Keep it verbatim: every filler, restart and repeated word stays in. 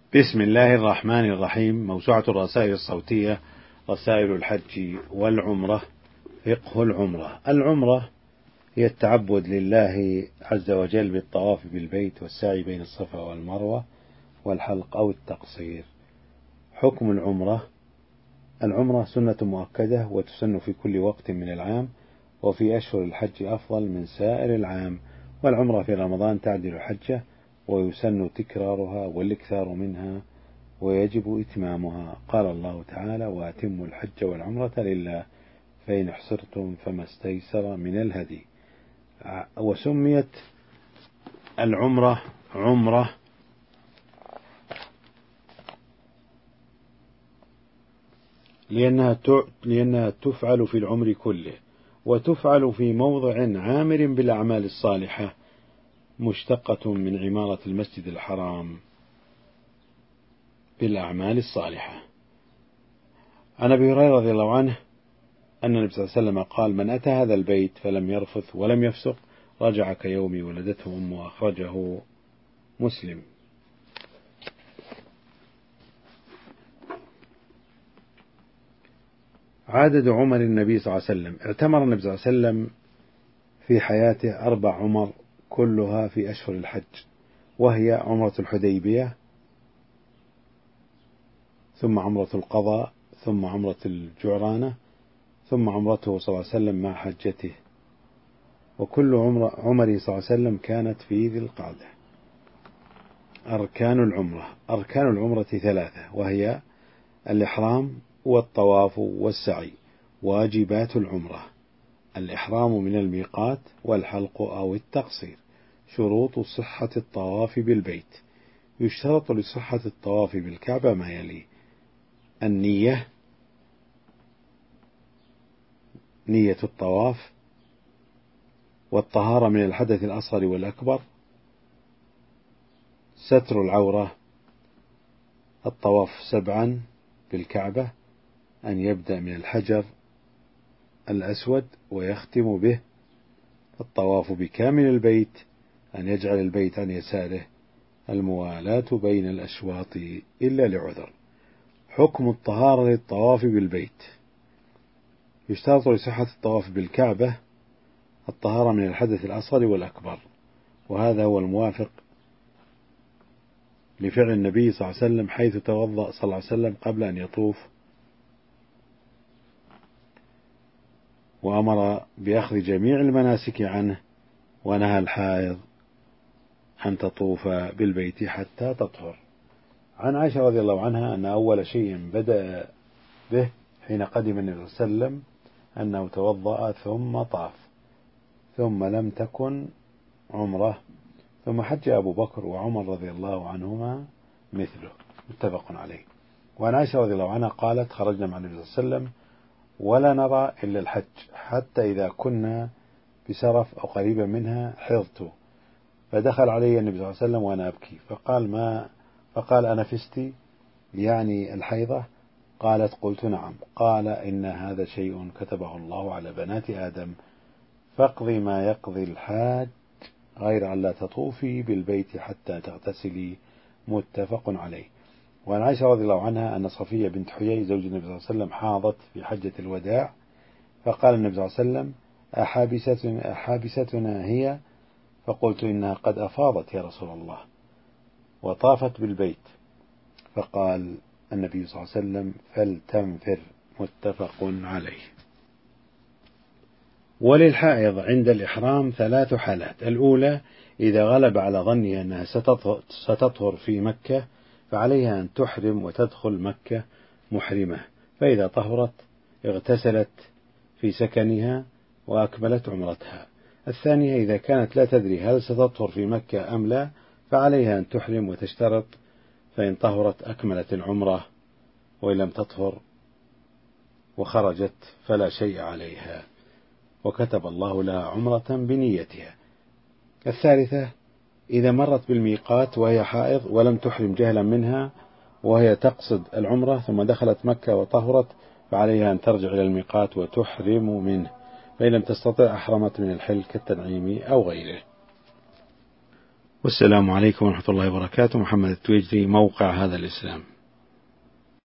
بسم الله الرحمن الرحيم. موسوعة الرسائل الصوتية رسائل الحج والعمرة. فقه العمرة. العمرة هي التعبد لله عز وجل بالطواف بالبيت والسعي بين الصفا والمروة والحلق أو التقصير. حكم العمرة: العمرة سنة مؤكدة وتسن في كل وقت من العام، وفي أشهر الحج أفضل من سائر العام، والعمرة في رمضان تعدل حجة، ويسن تكرارها والاكثار منها، ويجب إتمامها. قال الله تعالى: وأتموا الحج والعمرة لله فإن احصرتم فما استيسر من الهدي. وسميت العمرة عمرة لأنها لأنها تفعل في العمر كله، وتفعل في موضع عامر بالأعمال الصالحة، مشتقة من عمارة المسجد الحرام بالأعمال الصالحة. عن أبي هريرة رضي الله عنه أن النبي صلى الله عليه وسلم قال: من أتى هذا البيت فلم يرفث ولم يفسق رجع كيوم ولدته أمه. أخرجه مسلم. عدد عمر النبي صلى الله عليه وسلم: اعتمر النبي صلى الله عليه وسلم في حياته أربع عمر كلها في أشهر الحج، وهي عمرة الحديبية، ثم عمرة القضاء، ثم عمرة الجعرانة، ثم عمرته صلى الله عليه وسلم مع حجته، وكل عمر عمره صلى الله عليه وسلم كانت في ذي القعدة. أركان العمرة: أركان العمرة ثلاثة، وهي الإحرام والطواف والسعي. واجبات العمرة: الإحرام من الميقات والحلق أو التقصير. شروط صحة الطواف بالبيت: يشترط لصحة الطواف بالكعبة ما يلي: النية، نية الطواف، والطهارة من الحدث الأصغر والأكبر، ستر العورة، الطواف سبعا بالكعبة، أن يبدأ من الحجر الأسود ويختم به، الطواف بكامل البيت، أن يجعل البيت عن يساره، الموالاة بين الأشواط إلا لعذر. حكم الطهارة للطواف بالبيت: يشترط لصحة الطواف بالكعبة الطهارة من الحدث الأصغر والأكبر، وهذا هو الموافق لفعل النبي صلى الله عليه وسلم، حيث توضأ صلى الله عليه وسلم قبل أن يطوف، وأمر بأخذ جميع المناسك عنه، ونهى الحائض أن تطوف بالبيت حتى تطهر. عن عائشة رضي الله عنها أن أول شيء بدأ به حين قدم النبي صلى الله عليه وسلم أنه توضأ ثم طاف، ثم لم تكن عمره، ثم حج أبو بكر وعمر رضي الله عنهما مثله. متفق عليه. وعن عائشة رضي الله عنها قالت: خرجنا مع النبي صلى الله عليه وسلم ولا نرى إلا الحج، حتى إذا كنا بسرف أو قريبا منها حضت، فدخل علي النبي صلى الله عليه وسلم وأنا أبكي، فقال: ما فقال: أنفستي؟ يعني الحيضة؟ قالت: قلت: نعم. قال: إن هذا شيء كتبه الله على بنات آدم، فاقضي ما يقضي الحاج، غير أن لا تطوفي بالبيت حتى تغتسلي. متفق عليه. وعن عائشة رضي الله عنها أن صفية بنت حيي زوج النبي صلى الله عليه وسلم حاضت في حجة الوداع، فقال النبي صلى الله عليه وسلم: أحابستنا, أحابستنا هي؟ فقلت: إنها قد أفاضت يا رسول الله وطافت بالبيت. فقال النبي صلى الله عليه وسلم: فلتنفر. متفق عليه. وللحائض عند الإحرام ثلاث حالات: الأولى إذا غلب على ظنها أنها ستطهر في مكة، فعليها أن تحرم وتدخل مكة محرمة، فإذا طهرت اغتسلت في سكنها وأكملت عمرتها. الثانية إذا كانت لا تدري هل ستطهر في مكة أم لا، فعليها أن تحرم وتشترط، فإن طهرت أكملت العمرة، وإن لم تطهر وخرجت فلا شيء عليها، وكتب الله لها عمرة بنيتها. الثالثة إذا مرت بالميقات وهي حائض ولم تحرم جهلا منها، وهي تقصد العمرة ثم دخلت مكة وطهرت، فعليها أن ترجع إلى الميقات وتحرم منه، فإن لم تستطع أحرمت من الحل كالتنعيم أو غيره. والسلام عليكم ورحمة الله وبركاته. محمد التويجري، موقع هذا الإسلام.